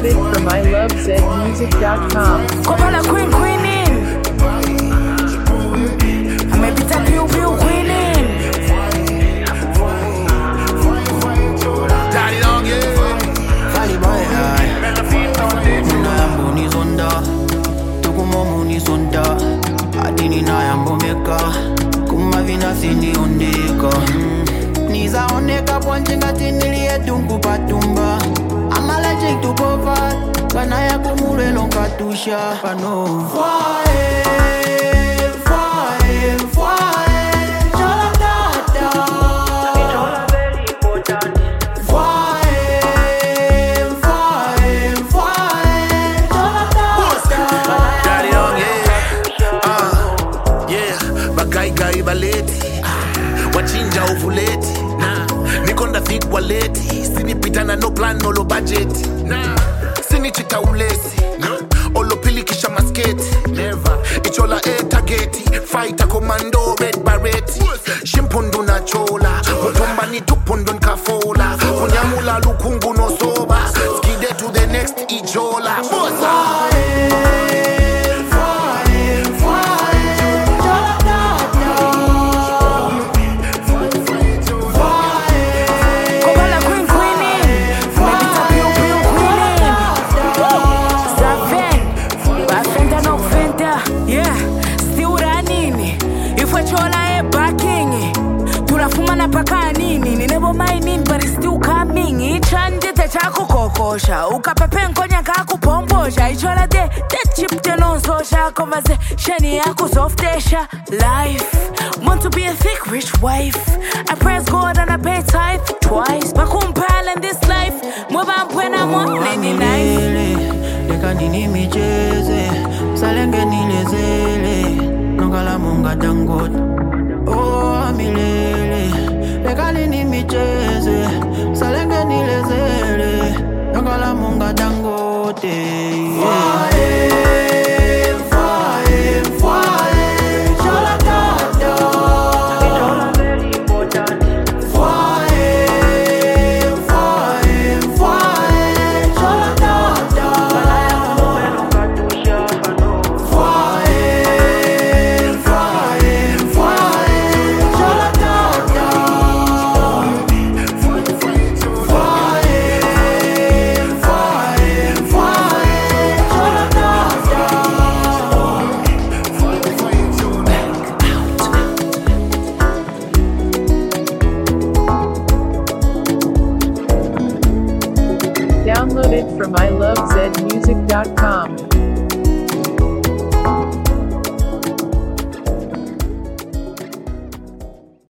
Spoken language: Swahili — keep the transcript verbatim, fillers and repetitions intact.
Download it from I love zed music dot com. Kopala queen queenin. Amepita piu piu queenin. Daddy dog, yeah. Fali boy, muna yambo ni zonda, tukumo muni zonda. Adini na yambo meka, kuma vina sindi ondeka. Niza ondeka ponchenga tinili edungu patumba. I'm allergic to poverty, kana ya kumule longa tusha. Pano. Foye, foye, foye, chola dada. Chola very important. Foye, foye, foye, chola dada. Daddy dog, yeah. Ah, yeah. Bagai gai baleti. Wachinja ovuleti. Nah. Nikonda thick waleti. Sinipitana no plan no lo budget. Nah. Sinichita ulesi. Nah. Olo pili kisha masketi. Never. Ichola e targeti. Fighter commando red barreti. Shimpundu na chola. Mutumba ni tupundu nkafola. Kunyamula lukungu no soba. Skide to the next ijola. Bosa. Paka nini, ni never minding but it's still coming. Ichanje te chako kokosha, ukapepe nkonya kaku pomposha. Ichola de, de chip te non social conversation yako softesha. Life, want to be a thick rich wife. I praise God and I pay tithe twice. Makumpala in this life, mweba mpwena mwone ni nice. Leka nini micheze, salenge nilezele. Nongala munga dangot, oh amilele. Lekali ni micheze, salenge nilezele. Nongala munga dangote. Foye, foye, foye, chola dada. Chola very important. Foye, foye, foye, chola dada. Foye, foye, foye, chola dada. Download it from I love zed music dot com.